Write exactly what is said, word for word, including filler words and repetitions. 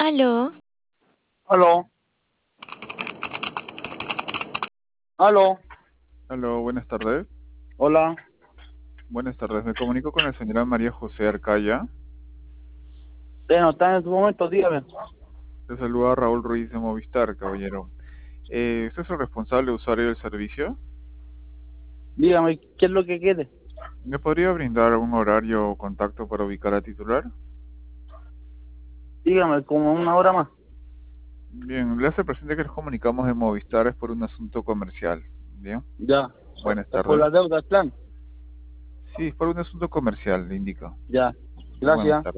Aló, Aló, aló, aló, buenas tardes. hola. Buenas tardes, me comunico con la señora María José Arcaya. Bueno, está en tu momento, dígame. Le saluda Raúl Ruiz de Movistar, caballero. Eh, ¿usted es el responsable usuario del servicio? Dígame, ¿qué es lo que quiere? ¿Me podría brindar un horario o contacto para ubicar a titular? Dígame, como una hora más. Bien, le hace presente que nos comunicamos de Movistar es por un asunto comercial. Bien, Ya. buenas Es por tardes. la deuda, el plan. Sí, es por un asunto comercial, le indico. Ya. Buenas Gracias. tardes.